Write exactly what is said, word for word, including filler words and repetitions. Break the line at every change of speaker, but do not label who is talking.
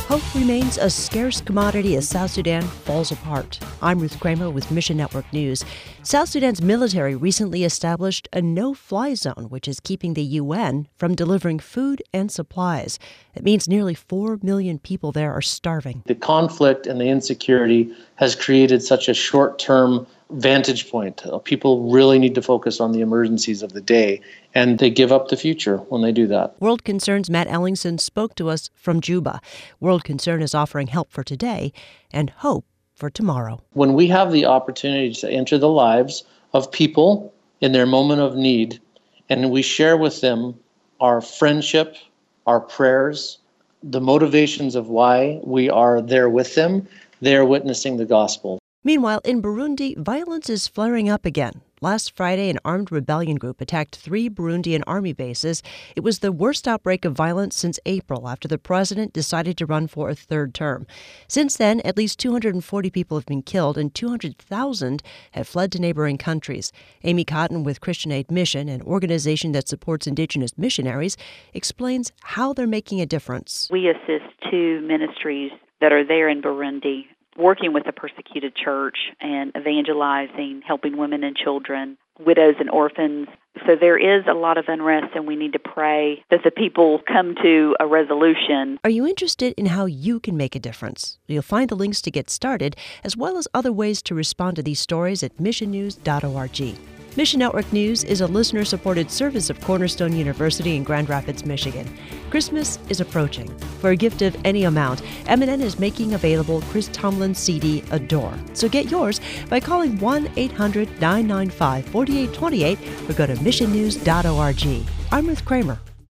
Hope remains a scarce commodity as South Sudan falls apart. I'm Ruth Kramer with Mission Network News. South Sudan's military recently established a no-fly zone, which is keeping the U N from delivering food and supplies. It means nearly four million people there are starving.
The conflict and the insecurity has created such a short-term vantage point. People really need to focus on the emergencies of the day, and they give up the future when they do that.
World Concern's Matt Ellingson spoke to us from Juba. World Concern is offering help for today and hope for tomorrow.
When we have the opportunity to enter the lives of people in their moment of need, and we share with them our friendship, our prayers, the motivations of why we are there with them, they are witnessing the gospel.
Meanwhile, in Burundi, violence is flaring up again. Last Friday, an armed rebellion group attacked three Burundian army bases. It was the worst outbreak of violence since April, after the president decided to run for a third term. Since then, at least two hundred forty people have been killed and two hundred thousand have fled to neighboring countries. Amy Cotton with Christian Aid Mission, an organization that supports indigenous missionaries, explains how they're making a difference.
We assist two ministries that are there in Burundi, working with the persecuted church and evangelizing, helping women and children, widows and orphans. So there is a lot of unrest, and we need to pray that the people come to a resolution.
Are you interested in how you can make a difference? You'll find the links to get started, as well as other ways to respond to these stories at mission news dot org. Mission Network News is a listener-supported service of Cornerstone University in Grand Rapids, Michigan. Christmas is approaching. For a gift of any amount, M and N is making available Chris Tomlin's C D, Adore. So get yours by calling one eight hundred nine nine five four eight two eight or go to mission news dot org. I'm Ruth Kramer.